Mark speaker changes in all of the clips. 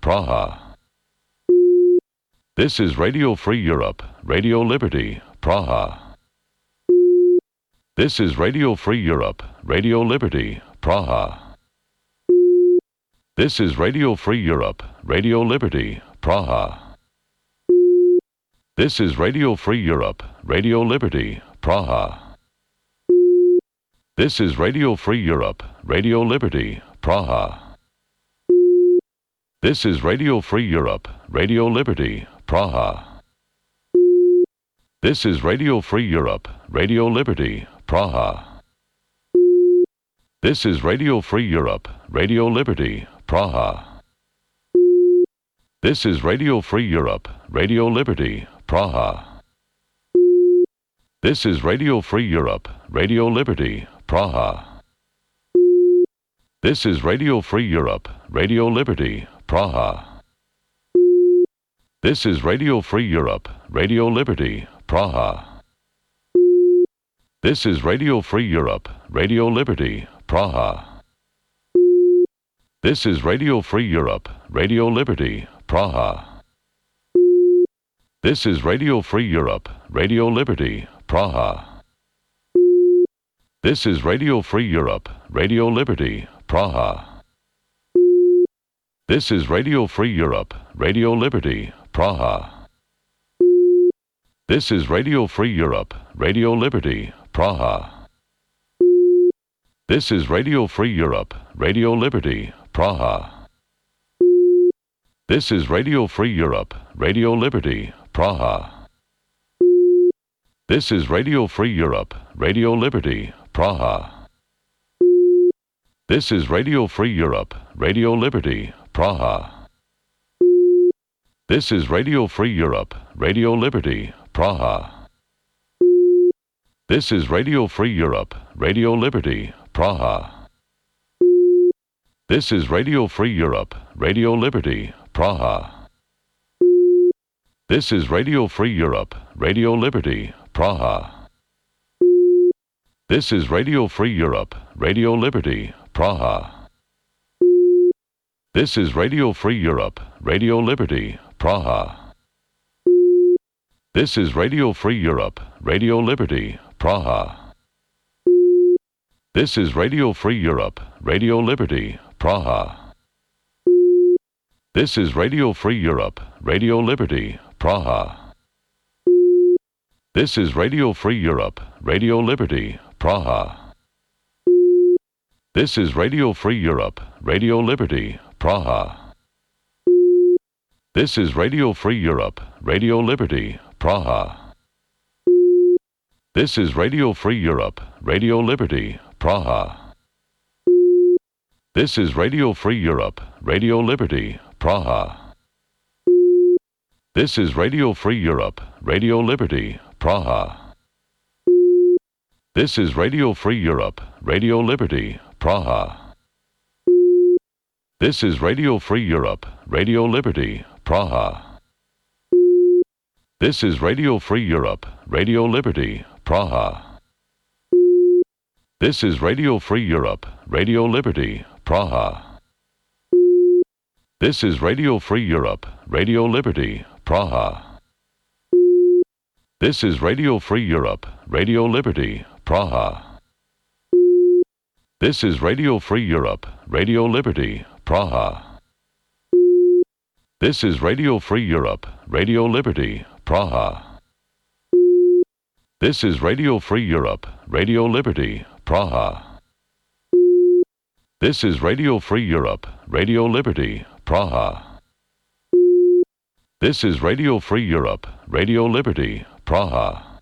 Speaker 1: Praha. This is Radio Free Europe, Radio Liberty, Praha. This is Radio Free Europe, Radio Liberty, Praha. This is Radio Free Europe, Radio Liberty, Praha. This is Radio Free Europe, Radio Liberty, Praha. This is Radio Free Europe, Radio Liberty, Praha. This is Radio Free Europe, Radio Liberty, Praha. This is Radio Free Europe, Radio Liberty, Praha. This is Radio Free Europe, Radio Liberty, Praha. This is Radio Free Europe, Radio Liberty, Praha. This is Radio Free Europe, Radio Liberty, Praha. This is Radio Free Europe, Radio Liberty, Praha. This is Radio Free Europe, Radio Liberty, Praha. This is Radio Free Europe, Radio Liberty, Praha. This is Radio Free Europe, Radio Liberty, Praha. This is Radio Free Europe, Radio Liberty, Praha. This is Radio Free Europe, Radio Liberty, Praha. This is Radio Free Europe, Radio Liberty, Praha. This is Radio Free Europe, Radio Liberty, Praha. This is Radio Free Europe, Radio Liberty, Praha. This is Radio Free Europe, Radio Liberty, Praha. This is Radio Free Europe, Radio Liberty, Praha. This is Radio Free Europe, Radio Liberty, Praha. This is Radio Free Europe, Radio Liberty, Praha. This is Radio Free Europe, Radio Liberty, Praha. This is Radio Free Europe, Radio Liberty, Praha. This is Radio Free Europe, Radio Liberty, Praha. This is Radio Free Europe, Radio Liberty, Praha. This is Radio Free Europe, Radio Liberty, Praha. This is Radio Free Europe, Radio Liberty, Praha. This is Radio Free Europe, Radio Liberty, Praha. This is Radio Free Europe, Radio Liberty, Praha. This is Radio Free Europe, Radio Liberty, Praha. This is Radio Free Europe, Radio Liberty, Praha. This is Radio Free Europe, Radio Liberty, Praha. This is Radio Free Europe, Radio Liberty, Praha. This is Radio Free Europe, Radio Liberty, Praha. This is Radio Free Europe, Radio Liberty, Praha. This is Radio Free Europe, Radio Liberty, Praha. This is Radio Free Europe, Radio Liberty, Praha. This is Radio Free Europe, Radio Liberty, Praha. This is Radio Free Europe, Radio Liberty, Praha. This is Radio Free Europe, Radio Liberty, Praha. This is Radio Free Europe, Radio Liberty, Praha. This is Radio Free Europe, Radio Liberty, Praha. This is Radio Free Europe, Radio Liberty, Praha. This is Radio Free Europe, Radio Liberty, Praha. This is Radio Free Europe, Radio Liberty, Praha. This is Radio Free Europe, Radio Liberty, Praha.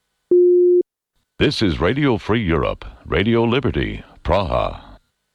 Speaker 1: This is Radio Free Europe, Radio Liberty, Praha.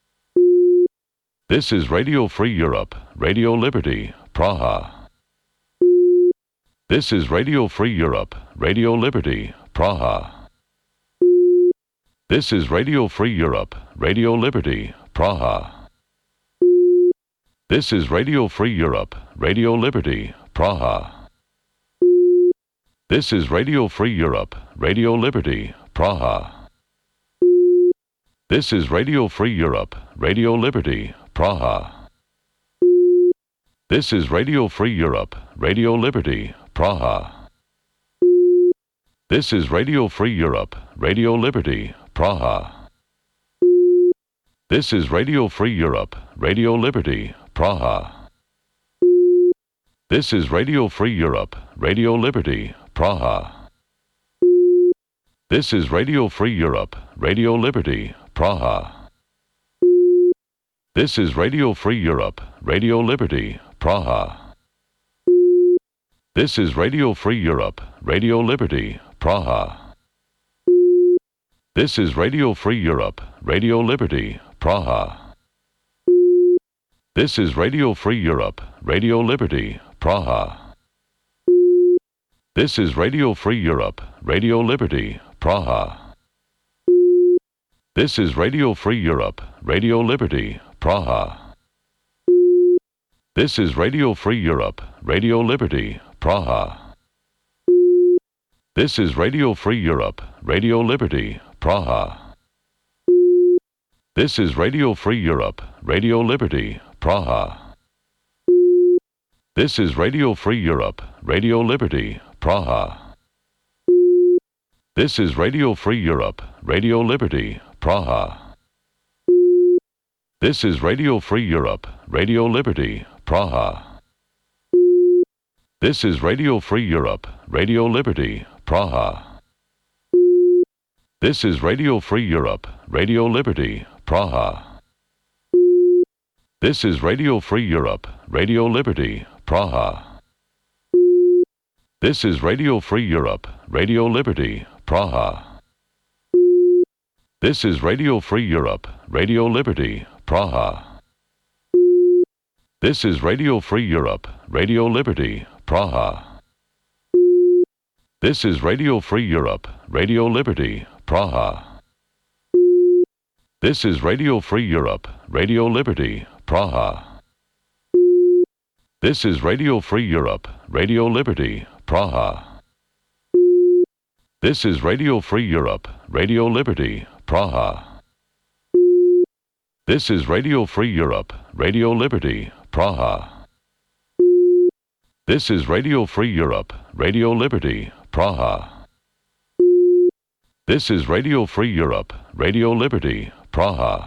Speaker 1: This is Radio Free Europe, Radio Liberty, Praha. This is Radio Free Europe, Radio Liberty, Praha. This is Radio Free Europe, Radio Liberty, Praha. This is Radio Free Europe, Radio Liberty, Praha. This is Radio Free Europe, Radio Liberty, Praha. This is Radio Free Europe, Radio Liberty, Praha. This is Radio Free Europe, Radio Liberty, Praha. This is Radio Free Europe, Radio Liberty, Praha. This is Radio Free Europe, Radio Liberty, Praha. This is Radio Free Europe, Radio Liberty, Praha. This is Radio Free Europe, Radio Liberty, Praha. This is Radio Free Europe, Radio Liberty, Praha. This is Radio Free Europe, Radio Liberty, Praha. This is Radio Free Europe, Radio Liberty, Praha. This is Radio Free Europe, Radio Liberty, Praha. This is Radio Free Europe, Radio Liberty, Praha. This is Radio Free Europe, Radio Liberty, Praha. This is Radio Free Europe, Radio Liberty, Praha. This is Radio Free Europe, Radio Liberty, Praha. This is Radio Free Europe, Radio Liberty, Praha. This is Radio Free Europe, Radio Liberty, Praha. This is Radio Free Europe, Radio Liberty, Praha. This is Radio Free Europe, Radio Liberty, Praha. This is Radio Free Europe, Radio Liberty, Praha. This is Radio Free Europe, Radio Liberty, Praha. This is Radio Free Europe, Radio Liberty, Praha. This is Radio Free Europe, Radio Liberty, Praha. This is Radio Free Europe, Radio Liberty, Praha. This is Radio Free Europe, Radio Liberty, Praha. This is Radio Free Europe, Radio Liberty, Praha. This is Radio Free Europe, Radio Liberty, Praha. This is Radio Free Europe, Radio Liberty, Praha. This is Radio Free Europe, Radio Liberty, Praha. This is Radio Free Europe, Radio Liberty, Praha. This is Radio Free Europe, Radio Liberty, Praha. This is Radio Free Europe, Radio Liberty, Praha.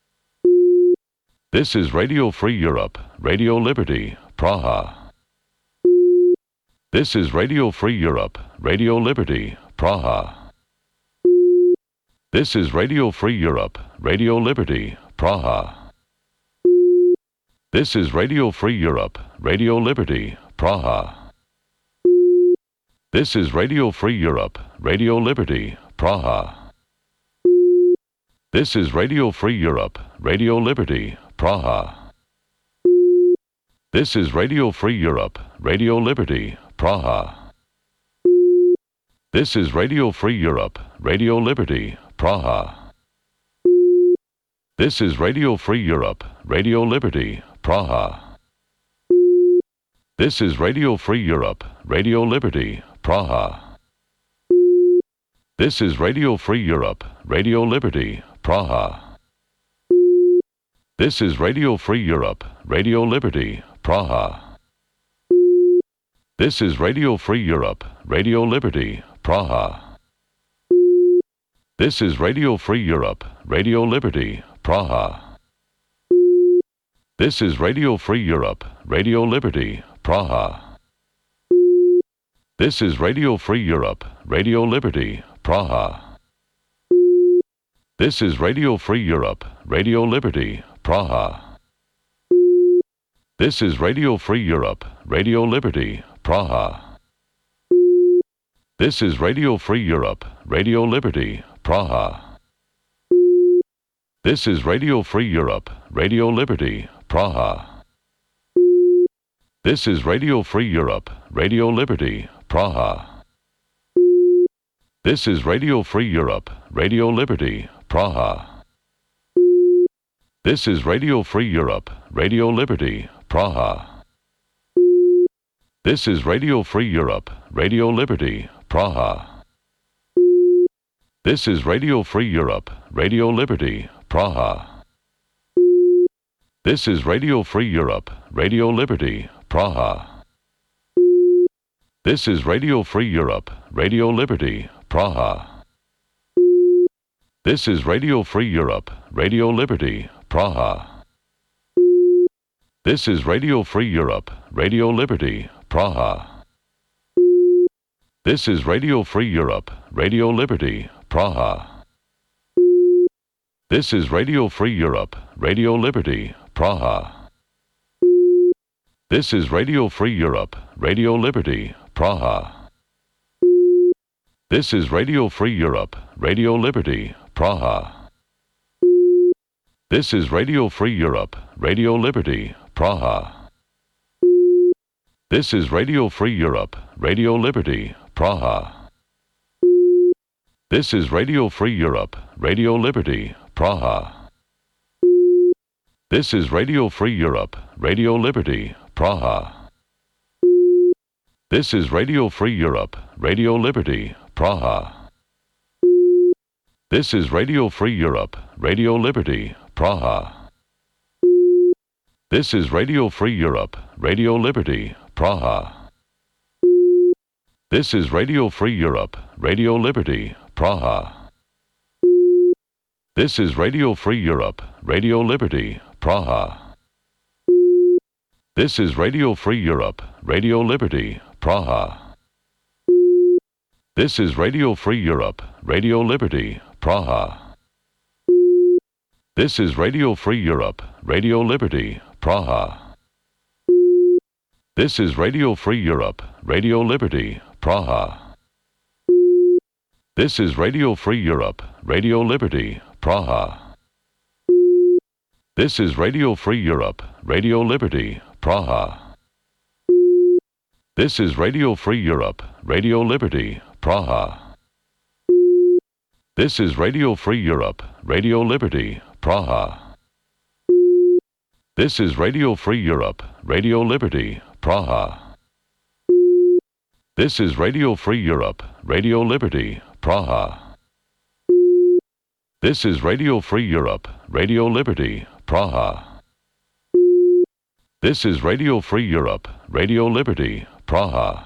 Speaker 1: This is Radio Free Europe, Radio Liberty, Praha. This is Radio Free Europe, Radio Liberty, Praha. This is Radio Free Europe, Radio Liberty, Praha. This is Radio Free Europe, Radio Liberty, Praha. This is Radio Free Europe, Radio Liberty, Praha. This is Radio Free Europe, Radio Liberty, Praha. This is Radio Free Europe, Radio Liberty, Praha. This is Radio Free Europe, Radio Liberty, Praha. This is Radio Free Europe, Radio Liberty, Praha. This is Radio Free Europe, Radio Liberty, Praha. This is Radio Free Europe, Radio Liberty, Praha. This is Radio Free Europe, Radio Liberty, Praha. This is Radio Free Europe, Radio Liberty, Praha. This is Radio Free Europe, Radio Liberty, Praha. This is Radio Free Europe, Radio Liberty, Praha. This is Radio Free Europe, Radio Liberty, Praha. This is Radio Free Europe, Radio Liberty, Praha. This is Radio Free Europe, Radio Liberty, Praha. This is Radio Free Europe, Radio Liberty, Praha. This is Radio Free Europe, Radio Liberty, Praha. This is Radio Free Europe, Radio Liberty, Praha. This is Radio Free Europe, Radio Liberty, Praha. This is Radio Free Europe, Radio Liberty, Praha. This is Radio Free Europe, Radio Liberty, Praha. This is Radio Free Europe, Radio Liberty, Praha. This is Radio Free Europe, Radio Liberty, Praha. This is Radio Free Europe, Radio Liberty, Praha. This is Radio Free Europe, Radio Liberty, Praha. This is Radio Free Europe, Radio Liberty, Praha. This is Radio Free Europe, Radio Liberty, Praha. This is Radio Free Europe, Radio Liberty, Praha. This is Radio Free Europe, Radio Liberty, Praha. This is Radio Free Europe, Radio Liberty, Praha. This is Radio Free Europe, Radio Liberty, Praha. This is Radio Free Europe, Radio Liberty, Praha. This is Radio Free Europe, Radio Liberty, Praha. This is Radio Free Europe, Radio Liberty, Praha. This is Radio Free Europe, Radio Liberty, Praha. This is Radio Free Europe, Radio Liberty, Praha. This is Radio Free Europe, Radio Liberty, Praha. This is Radio Free Europe, Radio Liberty, Praha. This is Radio Free Europe, Radio Liberty, Praha. This is Radio Free Europe, Radio Liberty, Praha. This is Radio Free Europe, Radio Liberty, Praha. This is Radio Free Europe, Radio Liberty, Praha. This is Radio Free Europe, Radio Liberty, Praha. This is Radio Free Europe, Radio Liberty, Praha. This is Radio Free Europe, Radio Liberty, Praha. This is Radio Free Europe, Radio Liberty, Praha. This is Radio Free Europe, Radio Liberty, Praha. This is Radio Free Europe, Radio Liberty, Praha. This is Radio Free Europe, Radio Liberty, Praha. This is Radio Free Europe, Radio Liberty, Praha. This is Radio Free Europe, Radio Liberty, Praha.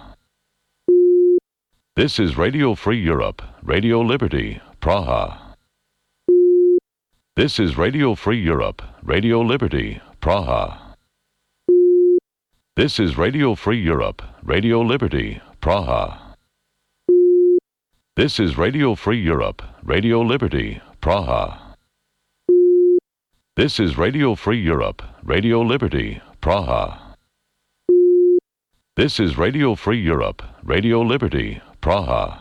Speaker 1: This is Radio Free Europe, Radio Liberty, Praha. This is Radio Free Europe, Radio Liberty, Praha. This is Radio Free Europe, Radio Liberty, Praha. This is Radio Free Europe, Radio Liberty, Praha. This is Radio Free Europe, Radio Liberty, Praha. This is Radio Free Europe, Radio Liberty, Praha.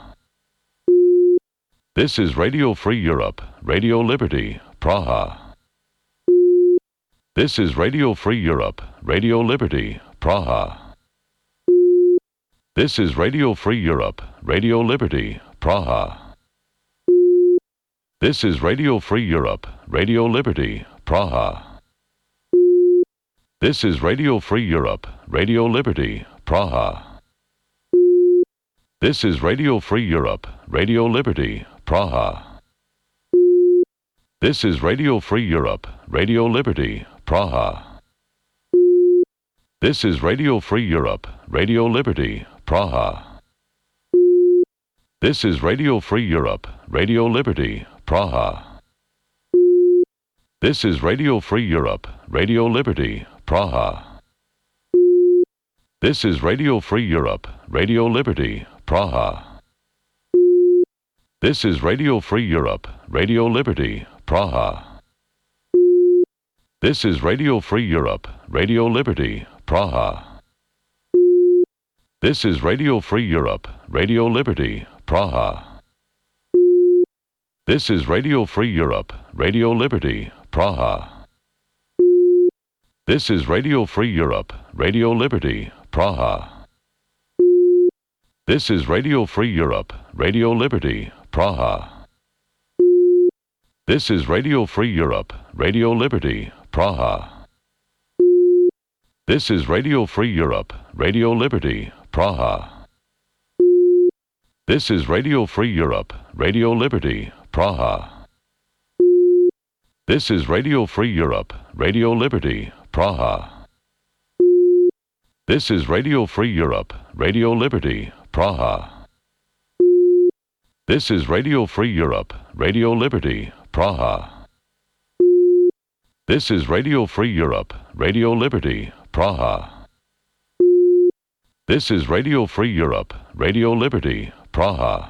Speaker 1: This is Radio Free Europe, Radio Liberty, Praha. This is Radio Free Europe, Radio Liberty, Praha. This is Radio Free Europe, Radio Liberty, Praha. This is Radio Free Europe, Radio Liberty, Praha. This is Radio Free Europe, Radio Liberty, Praha. This is Radio Free Europe, Radio Liberty, Praha. This is Radio Free Europe, Radio Liberty, Praha. This is Radio Free Europe, Radio Liberty, Praha. This is Radio Free Europe, Radio Liberty, Praha. This is Radio Free Europe, Radio Liberty, Praha. This is Radio Free Europe, Radio Liberty, Praha. This is Radio Free Europe, Radio Liberty, Praha. This is Radio Free Europe, Radio Liberty, Praha. This is Radio Free Europe, Radio Liberty, Praha. This is Radio Free Europe, Radio Liberty, Praha. This is Radio Free Europe, Radio Liberty, Praha. This is Radio Free Europe, Radio Liberty, Praha. This is Radio Free Europe, Radio Liberty, Praha. This is Radio Free Europe, Radio Liberty, Praha. This is Radio Free Europe, Radio Liberty, Praha. This is Radio Free Europe, Radio Liberty, Praha. This is Radio Free Europe, Radio Liberty, Praha. This is Radio Free Europe, Radio Liberty, Praha. This is Radio Free Europe, Radio Liberty, Praha. This is Radio Free Europe, Radio Liberty, Praha.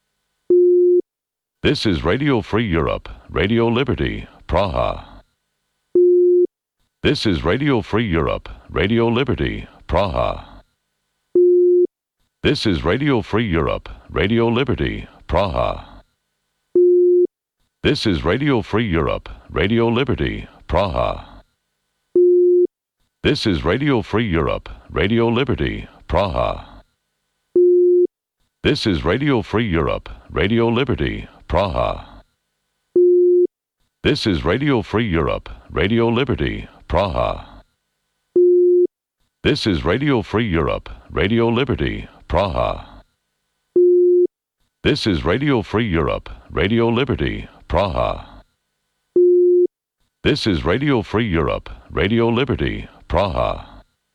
Speaker 1: This is Radio Free Europe, Radio Liberty, Praha. This is Radio Free Europe, Radio Liberty, Praha. This is Radio Free Europe, Radio Liberty, Praha. This is Radio Free Europe, Radio Liberty, Praha. This is Radio Free Europe, Radio Liberty, Praha. This is Radio Free Europe, Radio Liberty, Praha. This is Radio Free Europe, Radio Liberty, Praha. This is Radio Free Europe, Radio Liberty, Praha. This is Radio Free Europe, Radio Liberty, Praha. This is Radio Free Europe, Radio Liberty, Praha.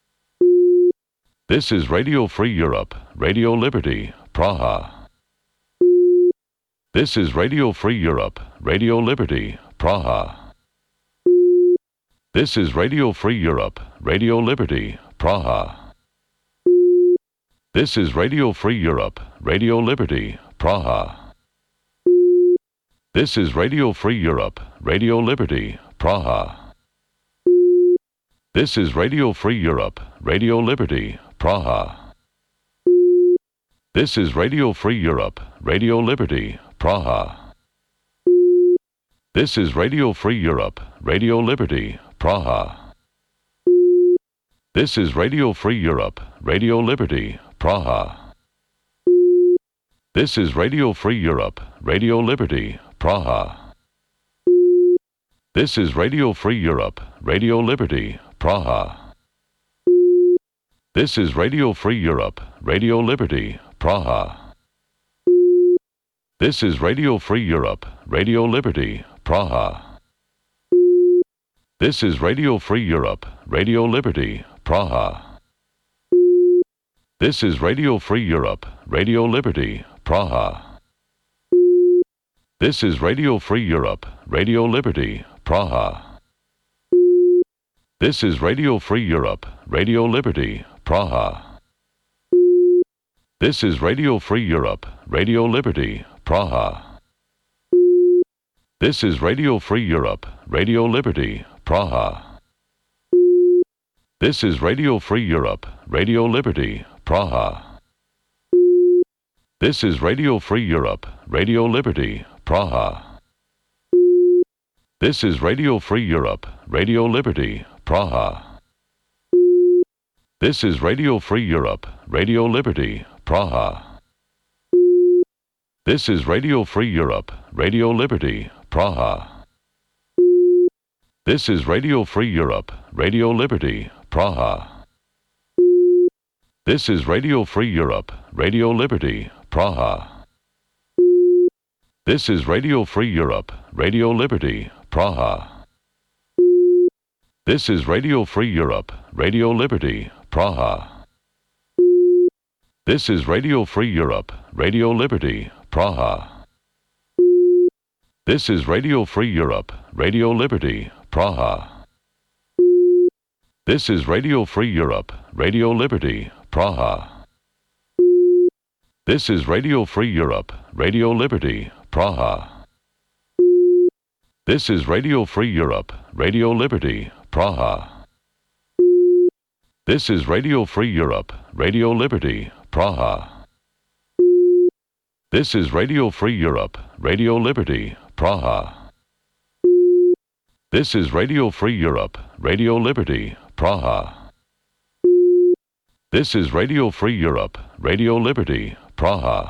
Speaker 1: This is Radio Free Europe, Radio Liberty, Praha. This is Radio Free Europe, Radio Liberty, Praha. This is Radio Free Europe, Radio Liberty, Praha. This is Radio Free Europe, Radio Liberty, Praha. This is Radio Free Europe, Radio Liberty, Praha. This is Radio Free Europe, Radio Liberty, Praha. This is Radio Free Europe, Radio Liberty, Praha. This is Radio Free Europe, Radio Liberty, Praha. This is Radio Free Europe, Radio Liberty, Praha. This is Radio Free Europe, Radio Liberty, Praha. This is Radio Free Europe, Radio Liberty, Praha. This is Radio Free Europe, Radio Liberty, Praha. This is Radio Free Europe, Radio Liberty, Praha. This is Radio Free Europe, Radio Liberty, Praha. This is Radio Free Europe, Radio Liberty, Praha. This is Radio Free Europe, Radio Liberty, Praha. This is Radio Free Europe, Radio Liberty, Praha. This is Radio Free Europe, Radio Liberty, Praha. This is Radio Free Europe, Radio Liberty, Praha. This is Radio Free Europe, Radio Liberty, Praha. This is Radio Free Europe, Radio Liberty, Praha. This is Radio Free Europe, Radio Liberty, Praha. This is Radio Free Europe, Radio Liberty, Praha. This is Radio Free Europe, Radio Liberty, Praha. This is Radio Free Europe, Radio Liberty, Praha. This is Radio Free Europe, Radio Liberty, Praha. This is Radio Free Europe, Radio Liberty, Praha. This is Radio Free Europe, Radio Liberty, Praha. This is Radio Free Europe, Radio Liberty, Praha. This is Radio Free Europe, Radio Liberty, Praha. This is Radio Free Europe, Radio Liberty, Praha. This is Radio Free Europe, Radio Liberty, Praha. This is Radio Free Europe, Radio Liberty, Praha. This is Radio Free Europe, Radio Liberty, Praha. This is Radio Free Europe, Radio Liberty, Praha. This is Radio Free Europe, Radio Liberty, Praha. This is Radio Free Europe, Radio Liberty, Praha.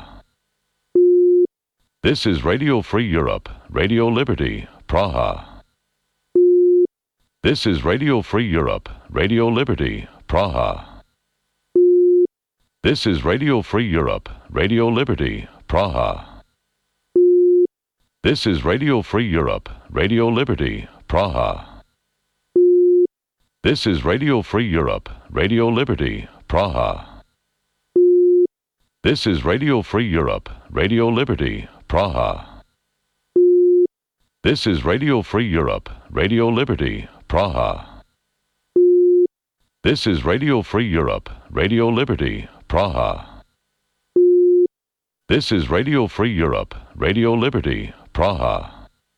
Speaker 1: This is Radio Free Europe, Radio Liberty, Praha. This is Radio Free Europe, Radio Liberty, Praha. This is Radio Free Europe, Radio Liberty, Praha. This is Radio Free Europe, Radio Liberty, Praha. This is Radio Free Europe, Radio Liberty, Praha. This is Radio Free Europe, Radio Liberty, Praha. This is Radio Free Europe, Radio Liberty, Praha. This is Radio Free Europe, Radio Liberty, Praha. This is Radio Free Europe, Radio Liberty, Praha.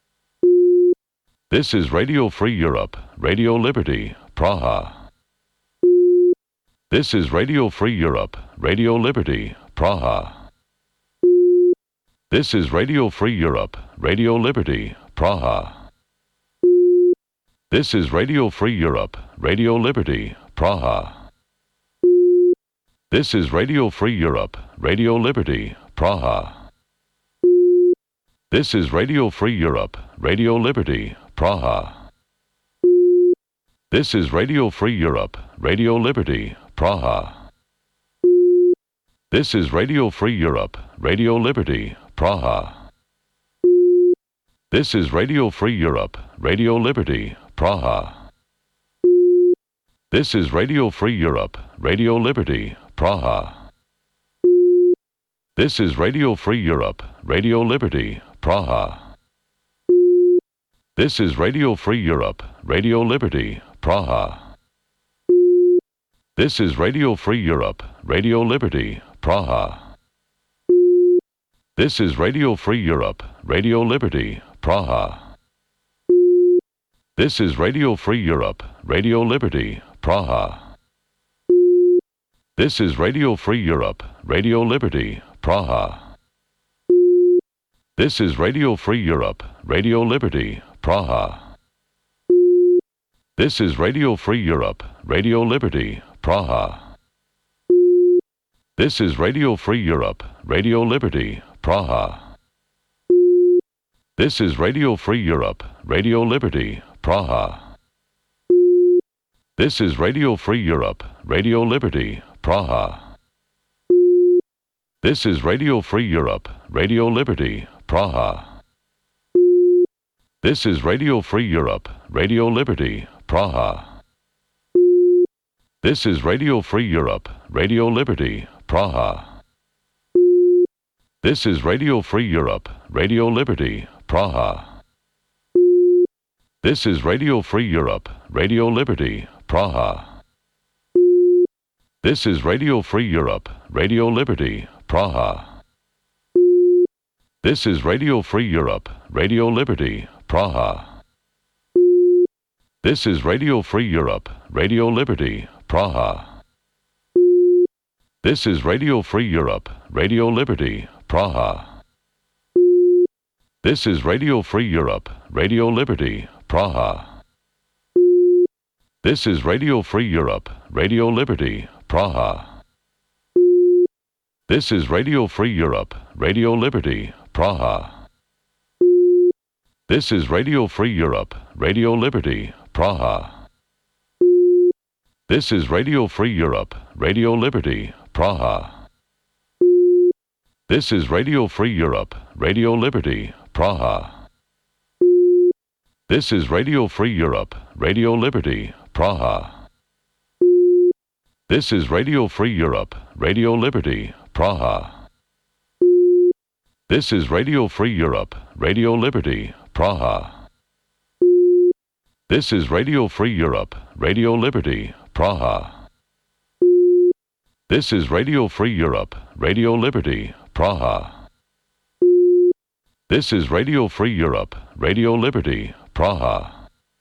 Speaker 1: This is Radio Free Europe, Radio Liberty, Praha. This is Radio Free Europe, Radio Liberty, Praha. This is Radio Free Europe, Radio Liberty, Praha. This is Radio Free Europe, Radio Liberty, Praha. This is Radio Free Europe, Radio Liberty, Praha. This is Radio Free Europe, Radio Liberty, Praha. This is Radio Free Europe, Radio Liberty, Praha. This is Radio Free Europe, Radio Liberty, Praha. This is Radio Free Europe, Radio Liberty, Praha. This is Radio Free Europe, Radio Liberty, Praha. This is Radio Free Europe, Radio Liberty, Praha. This is Radio Free Europe, Radio Liberty, Praha. This is Radio Free Europe, Radio Liberty, Praha. This is Radio Free Europe, Radio Liberty, Praha. This is Radio Free Europe, Radio Liberty, Praha. This is Radio Free Europe, Radio Liberty, Praha. This is Radio Free Europe, Radio Liberty, Praha. This is Radio Free Europe, Radio Liberty, Praha. This is Radio Free Europe, Radio Liberty, Praha. This is Radio Free Europe, Radio Liberty, Praha. This is Radio Free Europe, Radio Liberty, Praha. This is Radio Free Europe, Radio Liberty, Praha. This is Radio Free Europe, Radio Liberty, Praha. This is Radio Free Europe, Radio Liberty, Praha. This is Radio Free Europe, Radio Liberty, Praha. This is Radio Free Europe, Radio Liberty, Praha. This is Radio Free Europe, Radio Liberty, Praha. This is Radio Free Europe, Radio Liberty, Praha. This is Radio Free Europe, Radio Liberty, Praha. This is Radio Free Europe, Radio Liberty, Praha. This is Radio Free Europe, Radio Liberty, Praha. This is Radio Free Europe, Radio Liberty, Praha. This is Radio Free Europe, Radio Liberty, Praha. This is Radio Free Europe, Radio Liberty, Praha. This is Radio Free Europe, Radio Liberty, Praha. This is Radio Free Europe, Radio Liberty, Praha. This is Radio Free Europe, Radio Liberty, Praha. This is Radio Free Europe, Radio Liberty, Praha. This is Radio Free Europe, Radio Liberty, Praha. This is Radio Free Europe, Radio Liberty, Praha. This is Radio Free Europe, Radio Liberty, Praha. This is Radio Free Europe, Radio Liberty, Praha.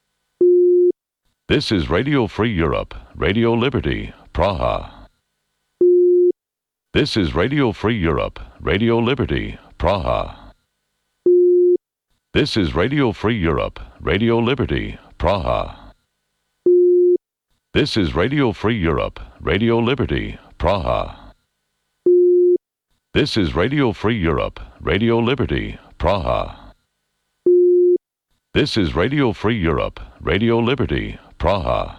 Speaker 1: This is Radio Free Europe, Radio Liberty, Praha. This is Radio Free Europe, Radio Liberty, Praha. This is Radio Free Europe, Radio Liberty, Praha. This is Radio Free Europe, Radio Liberty, Praha. This is Radio Free Europe, Radio Liberty, Praha. This is Radio Free Europe, Radio Liberty, Praha.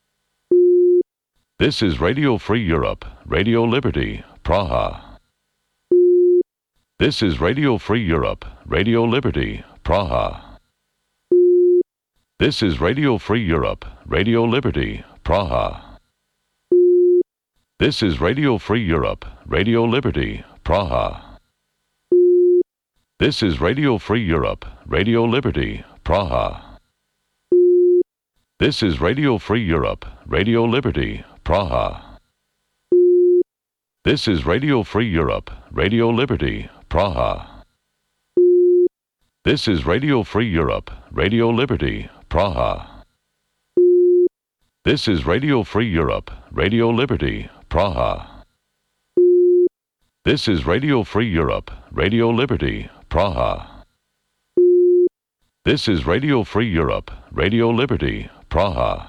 Speaker 1: This is Radio Free Europe, Radio Liberty, Praha. This is Radio Free Europe, Radio Liberty, Praha. This is Radio Free Europe, Radio Liberty, Praha. This is Radio Free Europe, Radio Liberty, Praha. This is Radio Free Europe, Radio Liberty, Praha. This is Radio Free Europe, Radio Liberty, Praha. This is Radio Free Europe, Radio Liberty, Praha. This is Radio Free Europe, Radio Liberty, Praha. This is Radio Free Europe, Radio Liberty, Praha. This is Radio Free Europe, Radio Liberty, Praha. This is Radio Free Europe, Radio Liberty, Praha.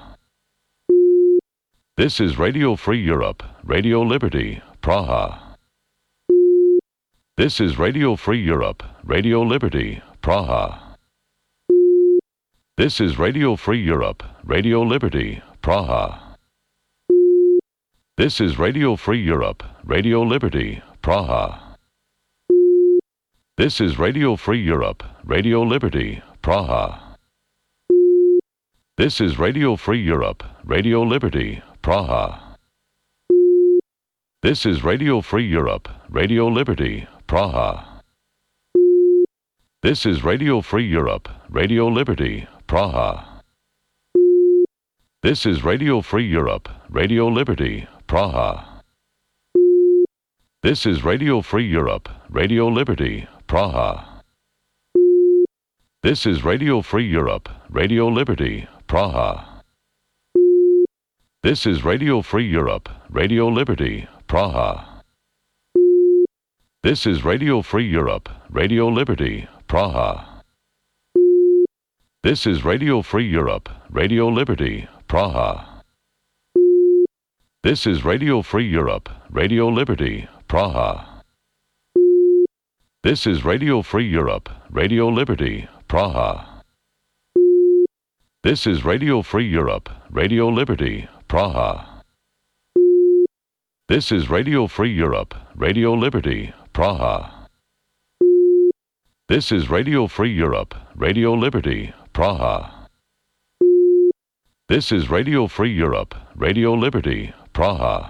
Speaker 1: This is Radio Free Europe, Radio Liberty, Praha. This is Radio Free Europe, Radio Liberty, Praha. This is Radio Free Europe, Radio Liberty, Praha. This is Radio Free Europe, Radio Liberty, Praha. This is Radio Free Europe, Radio Liberty, Praha. This is Radio Free Europe, Radio Liberty, Praha. This is Radio Free Europe, Radio Liberty, Praha. This is Radio Free Europe, Radio Liberty, Praha. This is Radio Free Europe, Radio Liberty, Praha. This is Radio Free Europe, Radio Liberty, Praha. This is Radio Free Europe, Radio Liberty, Praha. This is Radio Free Europe, Radio Liberty, Praha. This is Radio Free Europe, Radio Liberty, Praha. This is Radio Free Europe, Radio Liberty, Praha. This is Radio Free Europe, Radio Liberty, Praha. This is Radio Free Europe, Radio Liberty, Praha. This is Radio Free Europe, Radio Liberty, Praha. This is Radio Free Europe, Radio Liberty, Praha. This is Radio Free Europe, Radio Liberty, Praha. This is Radio Free Europe, Radio Liberty, Praha.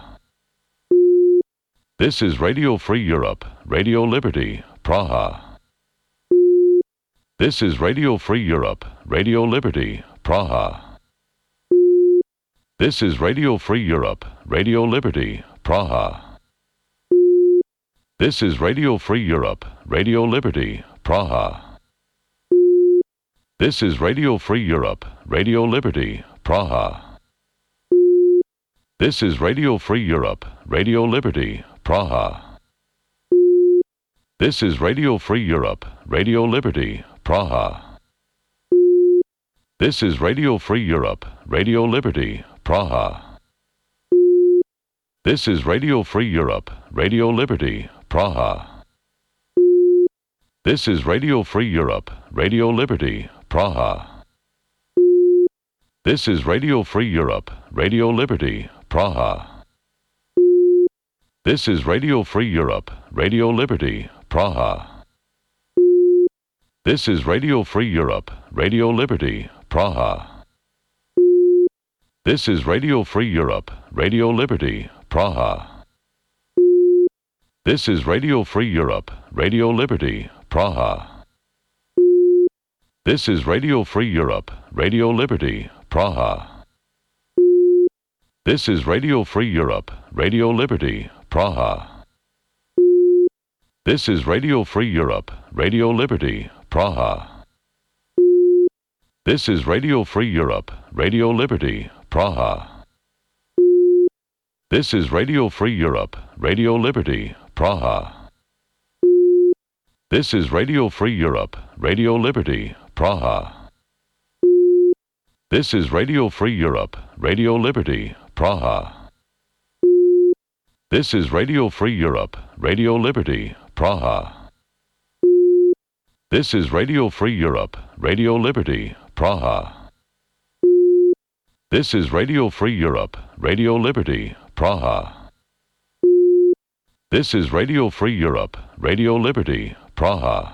Speaker 1: This is Radio Free Europe, Radio Liberty, Praha. This is Radio Free Europe, Radio Liberty, Praha. This is Radio Free Europe, Radio Liberty, Praha. This is Radio Free Europe, Radio Liberty, Praha. This is Radio Free Europe, Radio Liberty, Praha. This is Radio Free Europe, Radio Liberty, Praha. This is Radio Free Europe, Radio Liberty, Praha. This is Radio Free Europe, Radio Liberty, Praha. This is Radio Free Europe, Radio Liberty, Praha. This is Radio Free Europe, Radio Liberty, Praha. This is Radio Free Europe, Radio Liberty, Praha. This is Radio Free Europe, Radio Liberty, Praha. This is Radio Free Europe, Radio Liberty, Praha. This is Radio Free Europe, Radio Liberty, Praha. This is Radio Free Europe, Radio Liberty, Praha. This is Radio Free Europe, Radio Liberty, Praha. This is Radio Free Europe, Radio Liberty, Praha. This is Radio Free Europe, Radio Liberty, Praha. This is Radio Free Europe, Radio Liberty, Praha. This is Radio Free Europe, Radio Liberty, Praha. This is Radio Free Europe, Radio Liberty, Praha. This is Radio Free Europe, Radio Liberty, Praha. This is Radio Free Europe, Radio Liberty, Praha. This is Radio Free Europe, Radio Liberty, Praha. This is Radio Free Europe, Radio Liberty, Praha. This is Radio Free Europe, Radio Liberty, Praha.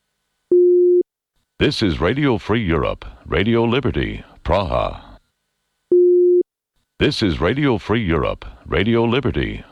Speaker 1: This is Radio Free Europe, Radio Liberty, Praha. This is Radio Free Europe, Radio Liberty,